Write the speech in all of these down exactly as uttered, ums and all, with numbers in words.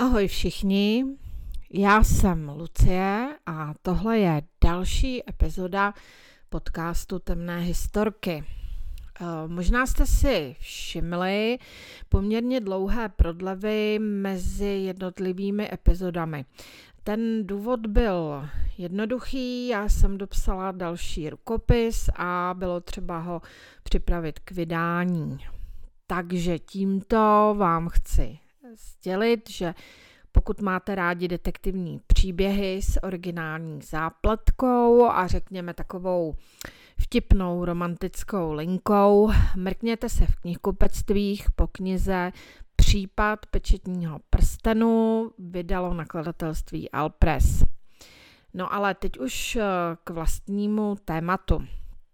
Ahoj všichni, já jsem Lucie a tohle je další epizoda podcastu Temné historky. Možná jste si všimli poměrně dlouhé prodlevy mezi jednotlivými epizodami. Ten důvod byl jednoduchý, já jsem dopsala další rukopis a bylo třeba ho připravit k vydání. Takže tímto vám chci sdělit, že pokud máte rádi detektivní příběhy s originální zápletkou a řekněme takovou vtipnou romantickou linkou, mrkněte se v knihkupectvích po knize Případ pečetního prstenu, vydalo nakladatelství Alpress. No ale teď už k vlastnímu tématu.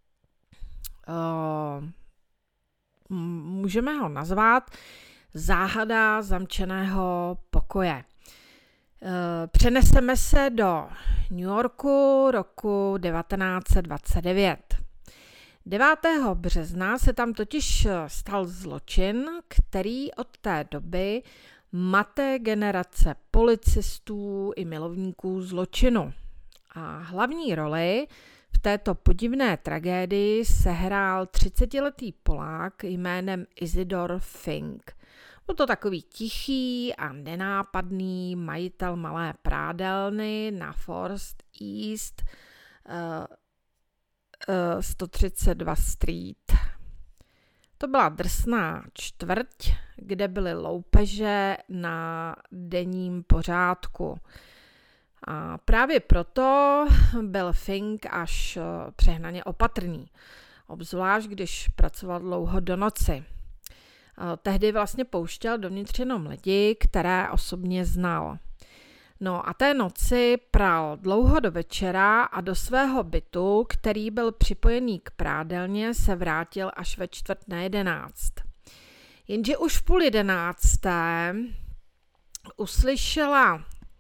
Můžeme ho nazvat Záhada zamčeného pokoje. Přeneseme se do New Yorku roku devatenáct set dvacet devět. devátého března se tam totiž stal zločin, který od té doby mate generace policistů i milovníků zločinu. A hlavní roli v této podivné tragédii sehrál třicetiletý Polák jménem Isidor Fink. Byl to takový tichý a nenápadný majitel malé prádelny na Forest East uh, uh, sto třicet dva Street. To byla drsná čtvrť, kde byly loupeže na denním pořádku. A právě proto byl Fink až přehnaně opatrný, obzvlášť když pracoval dlouho do noci. Tehdy vlastně pouštěl dovnitř jenom lidi, které osobně znal. No a té noci pral dlouho do večera a do svého bytu, který byl připojený k prádelně, se vrátil až ve čtvrt na jedenáct. Jenže už v půl jedenácté uslyšela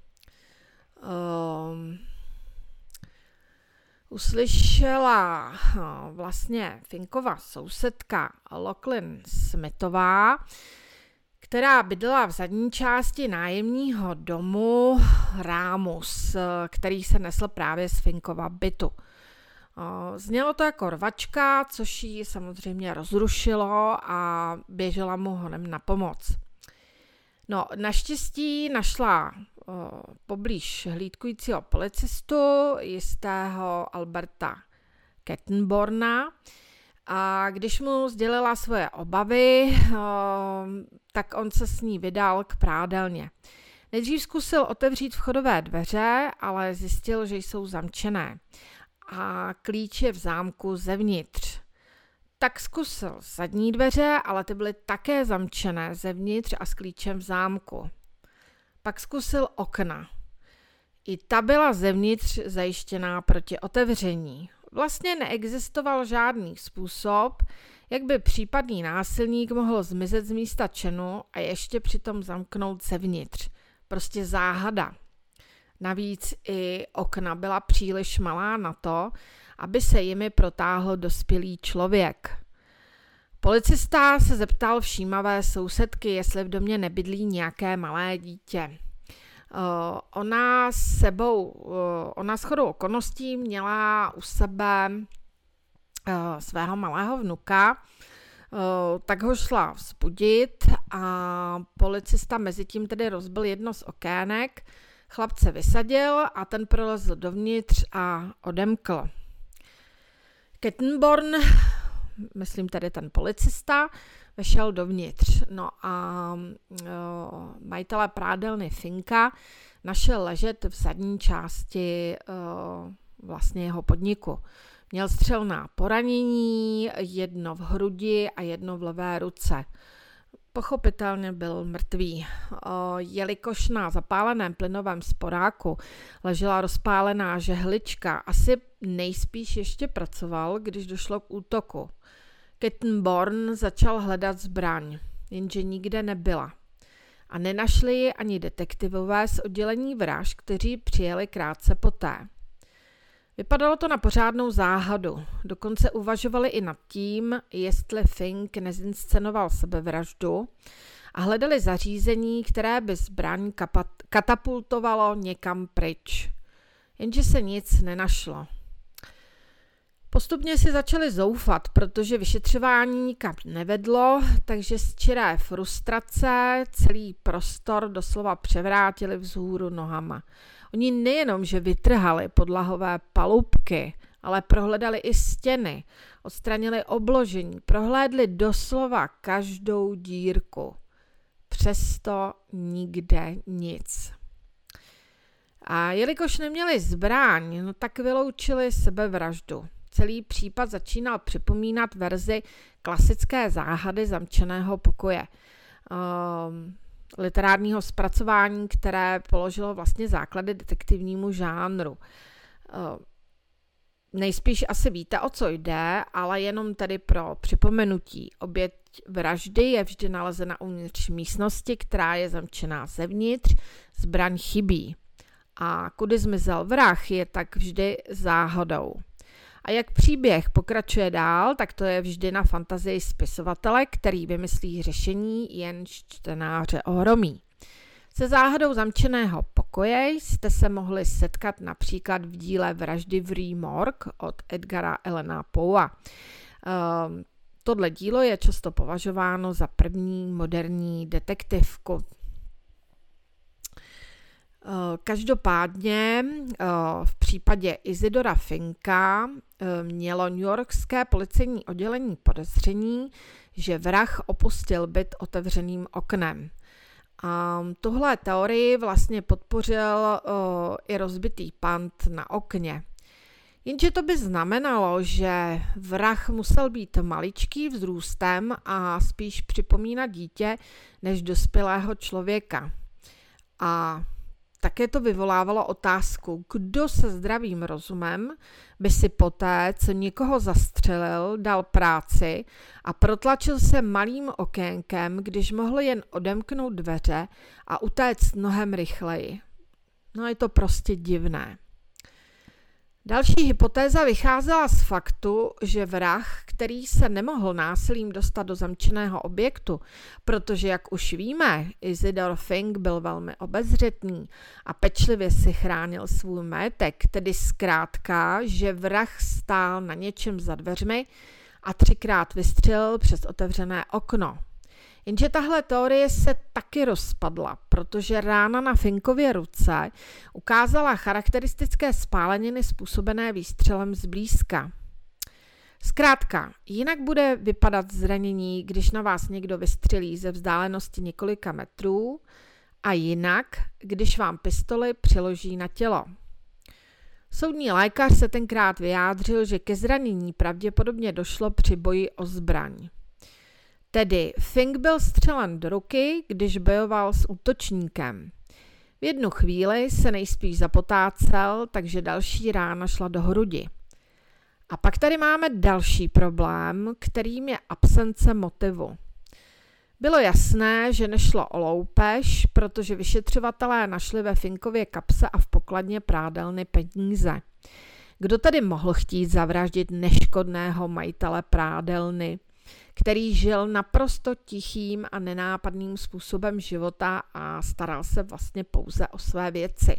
uh, uslyšela uh, vlastně Finkova sousedka Lochlyn Smithová, která bydlela v zadní části nájemního domu Rámus, který se nesl právě z Finkova bytu. Znělo to jako rvačka, což ji samozřejmě rozrušilo a běžela mu honem na pomoc. No, naštěstí našla uh, poblíž hlídkujícího policistu, jistého Alberta Kettenborna, a když mu sdělila svoje obavy, uh, tak on se s ní vydal k prádelně. Nejdřív zkusil otevřít vchodové dveře, ale zjistil, že jsou zamčené a klíč je v zámku zevnitř. Tak zkusil zadní dveře, ale ty byly také zamčené zevnitř a s klíčem v zámku. Pak zkusil okna. I ta byla zevnitř zajištěná proti otevření. Vlastně neexistoval žádný způsob, jak by případný násilník mohl zmizet z místa činu a ještě přitom zamknout zevnitř. Prostě záhada. Navíc i okna byla příliš malá na to, aby se jimi protáhl dospělý člověk. Policista se zeptal všímavé sousedky, jestli v domě nebydlí nějaké malé dítě. Uh, ona s sebou, uh, ona shodou okolností měla u sebe uh, svého malého vnuka, uh, tak ho šla vzbudit a policista mezitím tedy rozbil jedno z okének, chlapce vysadil a ten prolezl dovnitř a odemkl. Kettenborn, myslím tedy ten policista, vešel dovnitř. No a o, majitelé prádelny Finka našel ležet v zadní části o, vlastně jeho podniku. Měl střelná poranění, jedno v hrudi a jedno v levé ruce. Pochopitelně byl mrtvý. O, jelikož na zapáleném plynovém sporáku ležela rozpálená žehlička, asi nejspíš ještě pracoval, když došlo k útoku. Kettenborn začal hledat zbraň, jenže nikde nebyla. A nenašli ji ani detektivové z oddělení vražd, kteří přijeli krátce poté. Vypadalo to na pořádnou záhadu. Dokonce uvažovali i nad tím, jestli Fink nezinscenoval sebevraždu a hledali zařízení, které by zbraň katapultovalo někam pryč. Jenže se nic nenašlo. Postupně si začali zoufat, protože vyšetřování nikam nevedlo, takže z čiré frustrace celý prostor doslova převrátili vzhůru nohama. Oni nejenom, že vytrhali podlahové palubky, ale prohledali i stěny, odstranili obložení, prohlédli doslova každou dírku. Přesto nikde nic. A jelikož neměli zbraň, no tak vyloučili sebevraždu. Celý případ začínal připomínat verzi klasické záhady zamčeného pokoje. Um, literárního zpracování, které položilo vlastně základy detektivnímu žánru. Uh, nejspíš asi víte, o co jde, ale jenom tedy pro připomenutí. Oběť vraždy je vždy nalezena uvnitř místnosti, která je zamčená zevnitř, zbraň chybí. A kudy zmizel vrah, je tak vždy záhadou. A jak příběh pokračuje dál, tak to je vždy na fantazii spisovatele, který vymyslí řešení, jenž čtenáře ohromí. Se záhadou zamčeného pokoje jste se mohli setkat například v díle Vraždy v Rue Morgue od Edgara Allana Poea. Um, tohle dílo je často považováno za první moderní detektivku. Každopádně v případě Isidora Finka mělo newyorské policejní oddělení podezření, že vrah opustil byt otevřeným oknem. A tuhle teorii vlastně podpořil i rozbitý pant na okně. Jenže to by znamenalo, že vrah musel být maličký vzrůstem a spíš připomínat dítě než dospělého člověka. A také to vyvolávalo otázku, kdo se zdravým rozumem by si poté, co někoho zastřelil, dal práci a protlačil se malým okénkem, když mohl jen odemknout dveře a utéct mnohem rychleji. No je to prostě divné. Další hypotéza vycházela z faktu, že vrah, který se nemohl násilím dostat do zamčeného objektu, protože, jak už víme, Isidor Fink byl velmi obezřetný a pečlivě si chránil svůj majetek, tedy zkrátka, že vrah stál na něčem za dveřmi a třikrát vystřelil přes otevřené okno. Jenže tahle teorie se taky rozpadla, protože rána na Finkově ruce ukázala charakteristické spáleniny způsobené výstřelem zblízka. Zkrátka, jinak bude vypadat zranění, když na vás někdo vystřelí ze vzdálenosti několika metrů, a jinak, když vám pistoli přiloží na tělo. Soudní lékař se tenkrát vyjádřil, že ke zranění pravděpodobně došlo při boji o zbraň. Tedy Fink byl střelen do ruky, když bojoval s útočníkem. V jednu chvíli se nejspíš zapotácel, takže další rána šla do hrudi. A pak tady máme další problém, kterým je absence motivu. Bylo jasné, že nešlo o loupež, protože vyšetřovatelé našli ve Finkově kapse a v pokladně prádelny peníze. Kdo tedy mohl chtít zavraždit neškodného majitele prádelny, který žil naprosto tichým a nenápadným způsobem života a staral se vlastně pouze o své věci.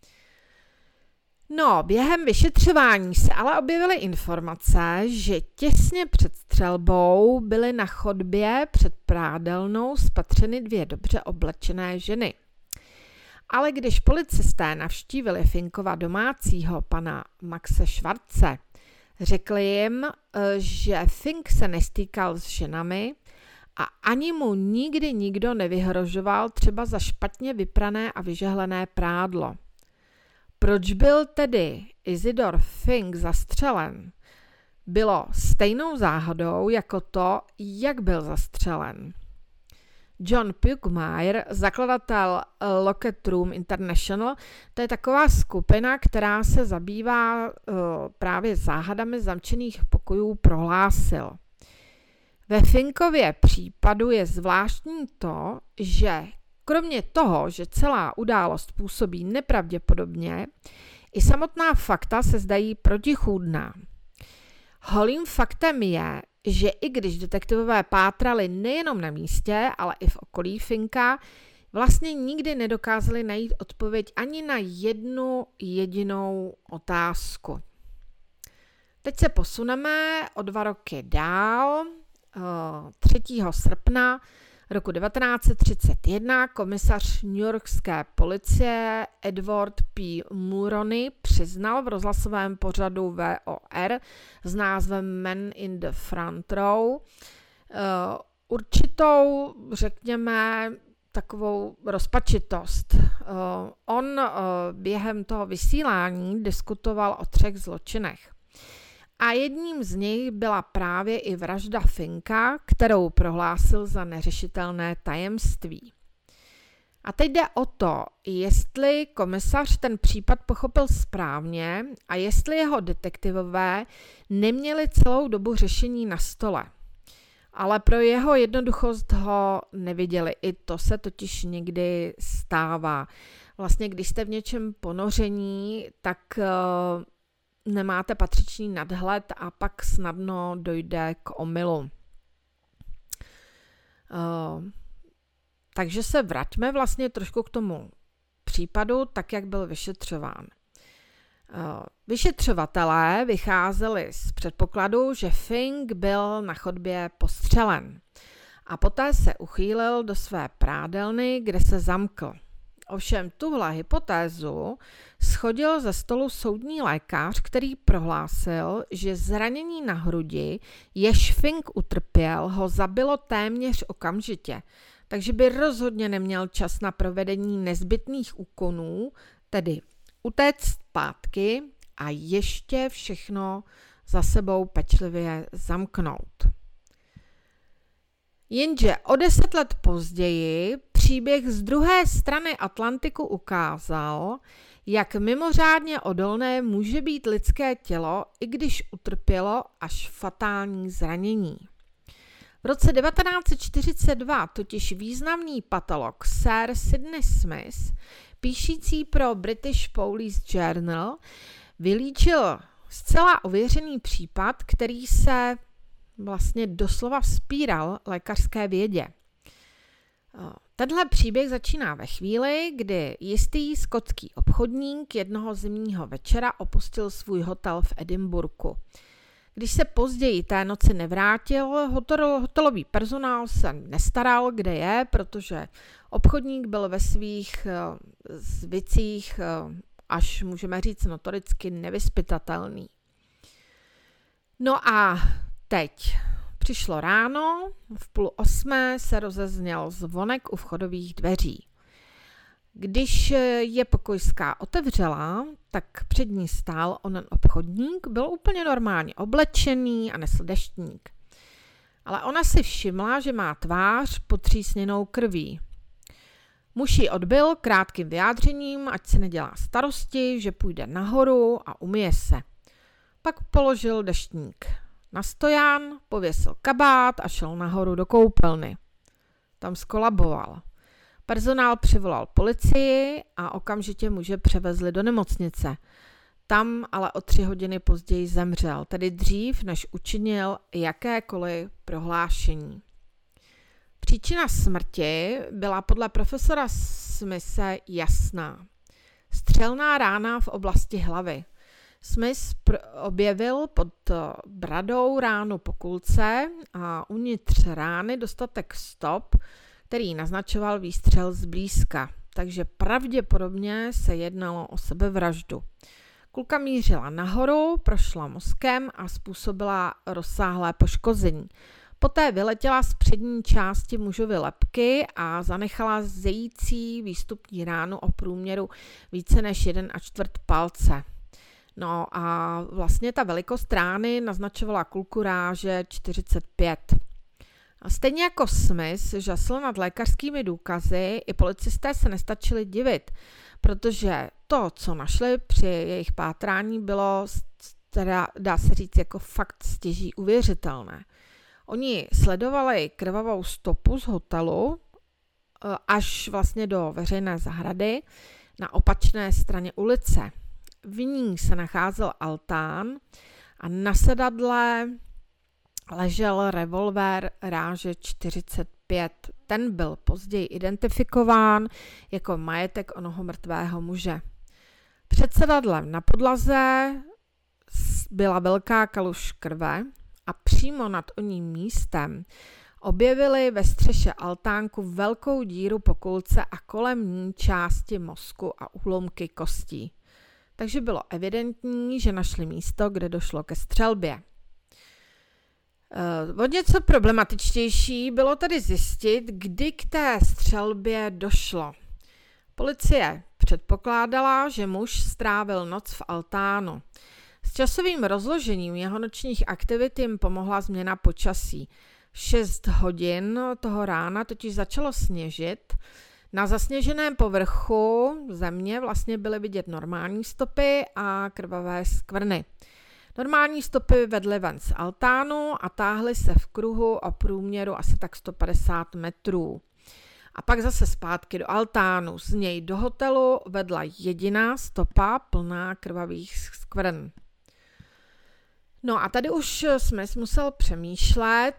No, během vyšetřování se ale objevily informace, že těsně před střelbou byly na chodbě před prádelnou spatřeny dvě dobře oblečené ženy. Ale když policisté navštívili Finkova domácího, pana Maxe Schwarze, řekli jim, že Fink se nestýkal s ženami a ani mu nikdy nikdo nevyhrožoval třeba za špatně vyprané a vyžehlené prádlo. Proč byl tedy Isidor Fink zastřelen? Bylo stejnou záhadou jako to, jak byl zastřelen. John Pugmire, zakladatel Lockett Room International, to je taková skupina, která se zabývá uh, právě záhadami zamčených pokojů, prohlásil. Ve Finkově případu je zvláštní to, že kromě toho, že celá událost působí nepravděpodobně, i samotná fakta se zdají protichůdná. Holým faktem je, že i když detektivové pátrali nejenom na místě, ale i v okolí Finka, vlastně nikdy nedokázali najít odpověď ani na jednu jedinou otázku. Teď se posuneme o dva roky dál. třetího srpna roku devatenáct set třicet jedna komisař newyorské policie Edward P. Mulroney přiznal v rozhlasovém pořadu V O R s názvem Man in the Front Row určitou, řekněme, takovou rozpačitost. On během toho vysílání diskutoval o třech zločinech. A jedním z nich byla právě i vražda Finka, kterou prohlásil za neřešitelné tajemství. A teď jde o to, jestli komisař ten případ pochopil správně a jestli jeho detektivové neměli celou dobu řešení na stole. Ale pro jeho jednoduchost ho neviděli. I to se totiž někdy stává. Vlastně, když jste v něčem ponoření, tak uh, nemáte patřičný nadhled a pak snadno dojde k omylu. Uh, takže se vraťme vlastně trošku k tomu případu, tak jak byl vyšetřován. Vyšetřovatelé vycházeli z předpokladu, že Fink byl na chodbě postřelen a poté se uchýlil do své prádelny, kde se zamkl. Ovšem tuhle hypotézu shodil ze stolu soudní lékař, který prohlásil, že zranění na hrudi, jež Fink utrpěl, ho zabilo téměř okamžitě, takže by rozhodně neměl čas na provedení nezbytných úkonů, tedy utéct zpátky a ještě všechno za sebou pečlivě zamknout. Jenže o deset let později příběh z druhé strany Atlantiku ukázal, jak mimořádně odolné může být lidské tělo, i když utrpělo až fatální zranění. V roce devatenáct set čtyřicet dva totiž významný patolog Sir Sidney Smith, píšící pro British Police Journal, vylíčil zcela ověřený případ, který se vlastně doslova vzpíral lékařské vědě. Tenhle příběh začíná ve chvíli, kdy jistý skotský obchodník jednoho zimního večera opustil svůj hotel v Edinburghu. Když se později té noci nevrátil, hotel, hotelový personál se nestaral, kde je, protože obchodník byl ve svých zvicích až můžeme říct notoricky nevyzpytatelný. No a teď přišlo ráno, v půl osmé se rozezněl zvonek u vchodových dveří. Když je pokojská otevřela, tak před ní stál onen obchodník, byl úplně normálně oblečený a nesl deštník. Ale ona si všimla, že má tvář potřísněnou krví. Muž ji odbyl krátkým vyjádřením, ať si nedělá starosti, že půjde nahoru a umyje se. Pak položil deštník na stojan, pověsil kabát a šel nahoru do koupelny. Tam skolaboval. Personál přivolal policii a okamžitě muže převezli do nemocnice. Tam ale o tři hodiny později zemřel, tedy dřív, než učinil jakékoliv prohlášení. Příčina smrti byla podle profesora Smithe jasná. Střelná rána v oblasti hlavy. Smith objevil pod bradou ránu po kulce a uvnitř rány dostatek stop, který naznačoval výstřel zblízka, takže pravděpodobně se jednalo o sebevraždu. Kulka mířila nahoru, prošla mozkem a způsobila rozsáhlé poškození. Poté vyletěla z přední části mužovy lebky a zanechala zející výstupní ránu o průměru více než jeden a čtvrt palce. No a vlastně ta velikost rány naznačovala kulku ráže čtyřicet pět. A stejně jako Smith žasl nad lékařskými důkazy, i policisté se nestačili divit, protože to, co našli při jejich pátrání, bylo, teda dá se říct, jako fakt stěží uvěřitelné. Oni sledovali krvavou stopu z hotelu až vlastně do veřejné zahrady na opačné straně ulice. V ní se nacházel altán a na sedadle ležel revolver ráže čtyřicet pět. Ten byl později identifikován jako majetek onoho mrtvého muže. Před sedadlem na podlaze byla velká kaluž krve a přímo nad oním místem objevili ve střeše altánku velkou díru po kulce a kolem ní části mozku a úlomky kostí. Takže bylo evidentní, že našli místo, kde došlo ke střelbě. O něco problematičtější bylo tedy zjistit, kdy k té střelbě došlo. Policie předpokládala, že muž strávil noc v altánu. S časovým rozložením jeho nočních aktivit jim pomohla změna počasí. V šest hodin toho rána totiž začalo sněžit. Na zasněženém povrchu země vlastně byly vidět normální stopy a krvavé skvrny. Normální stopy vedly ven z altánu a táhly se v kruhu o průměru asi tak sto padesát metrů. A pak zase zpátky do altánu. Z něj do hotelu vedla jediná stopa plná krvavých skvrn. No a tady už Smith musel přemýšlet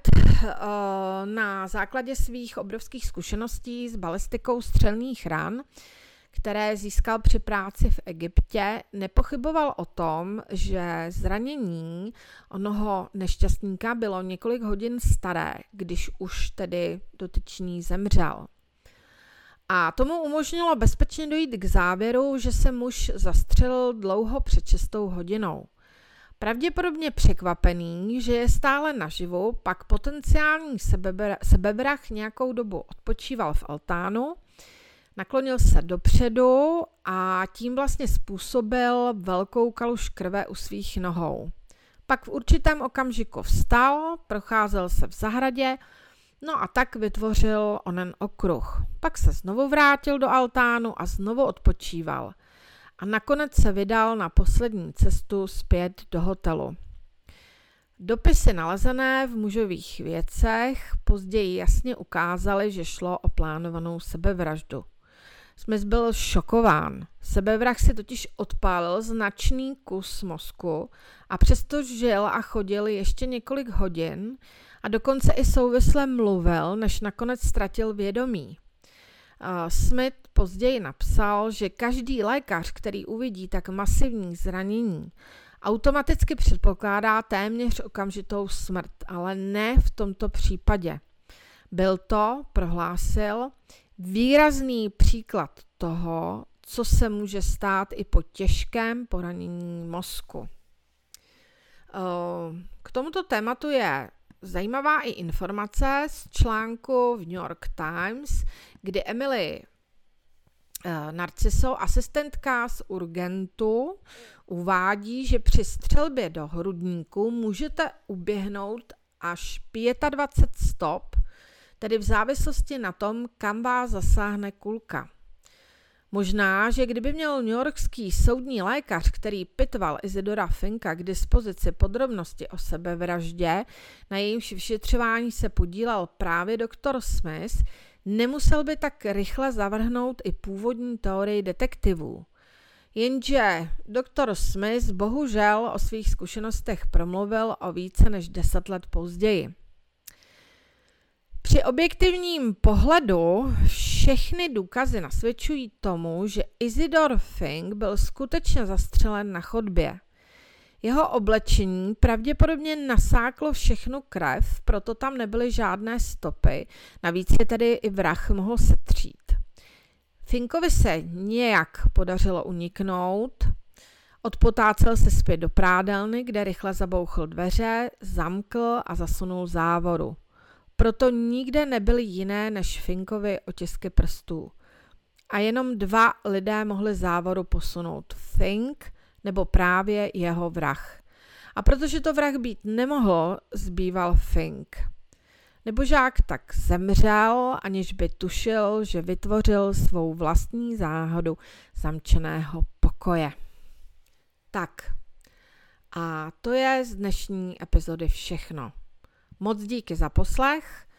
na základě svých obrovských zkušeností s balistikou střelných ran, které získal při práci v Egyptě, nepochyboval o tom, že zranění onoho nešťastníka bylo několik hodin staré, když už tedy dotyčný zemřel. A tomu umožnilo bezpečně dojít k závěru, že se muž zastřelil dlouho před šestou hodinou. Pravděpodobně překvapený, že je stále naživu, pak potenciální sebebra- sebevrah nějakou dobu odpočíval v altánu, naklonil se dopředu a tím vlastně způsobil velkou kaluž krve u svých nohou. Pak v určitém okamžiku vstal, procházel se v zahradě, no a tak vytvořil onen okruh. Pak se znovu vrátil do altánu a znovu odpočíval. A nakonec se vydal na poslední cestu zpět do hotelu. Dopisy nalezené v mužových věcech později jasně ukázaly, že šlo o plánovanou sebevraždu. Smith byl šokován. Sebevrah si totiž odpálil značný kus mozku a přesto žil a chodil ještě několik hodin a dokonce i souvisle mluvil, než nakonec ztratil vědomí. Smith později napsal, že každý lékař, který uvidí tak masivní zranění, automaticky předpokládá téměř okamžitou smrt, ale ne v tomto případě. Byl to, prohlásil, výrazný příklad toho, co se může stát i po těžkém poranění mozku. K tomuto tématu je zajímavá i informace z článku v New York Times, kdy Emily Narciso, asistentka z Urgentu, uvádí, že při střelbě do hrudníku můžete uběhnout až dvacet pět stop, tedy v závislosti na tom, kam vás zasáhne kulka. Možná, že kdyby měl newyorský soudní lékař, který pitval Isidora Finka k dispozici podrobnosti o sebevraždě, na jejímž vyšetřování se podílel právě doktor Smith, nemusel by tak rychle zavrhnout i původní teorii detektivů. Jenže doktor Smith bohužel o svých zkušenostech promluvil o více než deset let později. Při objektivním pohledu všechny důkazy nasvědčují tomu, že Isidor Fink byl skutečně zastřelen na chodbě. Jeho oblečení pravděpodobně nasáklo všechnu krev, proto tam nebyly žádné stopy, navíc je tedy i vrah mohl setřít. Finkovi se nějak podařilo uniknout, odpotácel se zpět do prádelny, kde rychle zabouchl dveře, zamkl a zasunul závoru. Proto nikde nebyly jiné než Finkovy otisky prstů. A jenom dva lidé mohli závoru posunout. Fink nebo právě jeho vrah. A protože to vrah být nemohl, zbýval Fink. Nebožák tak zemřel, aniž by tušil, že vytvořil svou vlastní záhadu zamčeného pokoje. Tak, a to je z dnešní epizody všechno. Moc díky za poslech.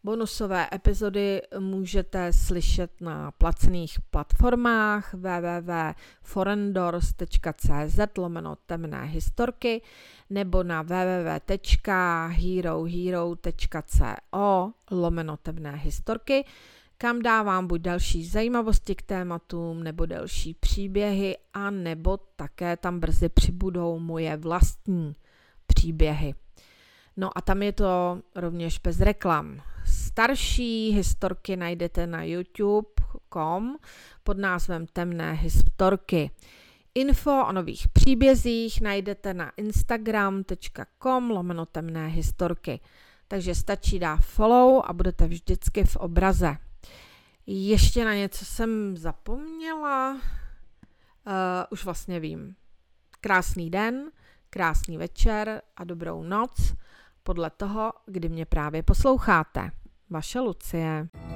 Bonusové epizody můžete slyšet na placených platformách w w w tečka forendors tečka c z lomeno temné historky nebo na w w w tečka herohero tečka co lomeno temné historky, kam dávám buď další zajímavosti k tématům, nebo delší příběhy, a nebo také tam brzy přibudou moje vlastní příběhy. No a tam je to rovněž bez reklam. Starší historky najdete na youtube tečka com pod názvem Temné historky. Info o nových příbězích najdete na instagram tečka com lomeno temné historky. Takže stačí dát follow a budete vždycky v obraze. Ještě na něco jsem zapomněla. Uh, už vlastně vím. Krásný den, krásný večer a dobrou noc podle toho, kdy mě právě posloucháte. Vaše Lucie.